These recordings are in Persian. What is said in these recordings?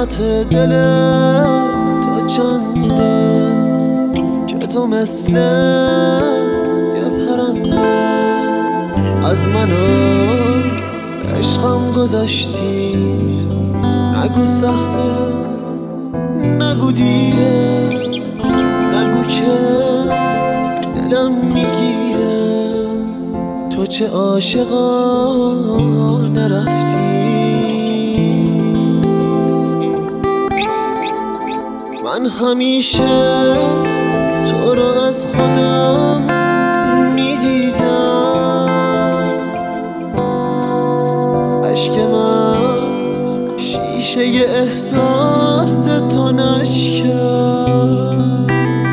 قیمت دل تو چنده که تو مثل یه پرنده از من و عشقم گذشتی. نگو سخته، نگو دیره، نگو که دلم میگیره. تو چه عاشقانه رفتی. من همیشه تو رو از خودم میدیدم. عشق من شیشه احساس تو نشکن.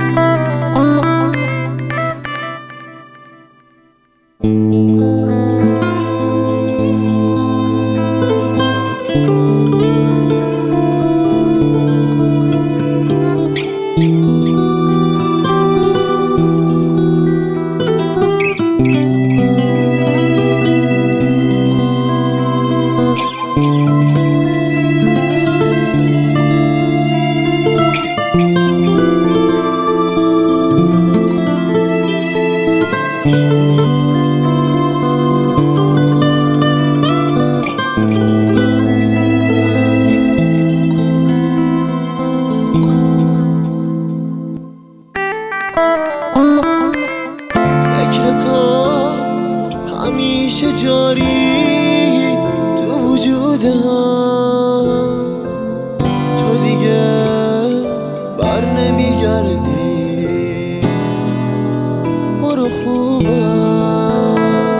فکر تو همیشه جاری تو وجودم. تو دیگه بر نمیگردی. برو خوبم،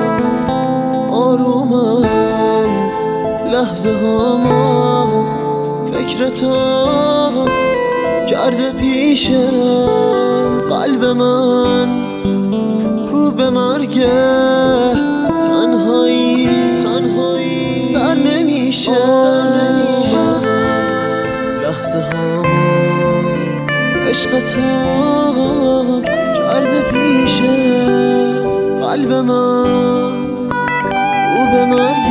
آرومم، لحظه هامو فکر تو کرده پیشه. قلب من رو به مرگ تنهایی سر نمیشه. لحظه هامو عشق تو کرده پیشه. قلب من رو به مرگ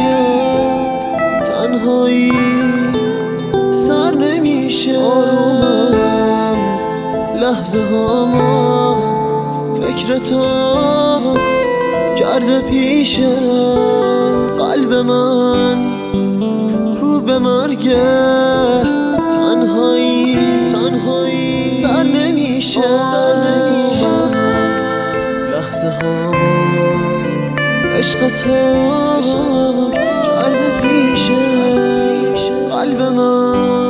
تنهایی سر نمیشه. آرومم، لحظه هامو فکر تو کرده پیشه. قلب من رو به مرگ تنهایی سر نمیشه. لحظه هامو عشق تو کرده پیشه. قلب من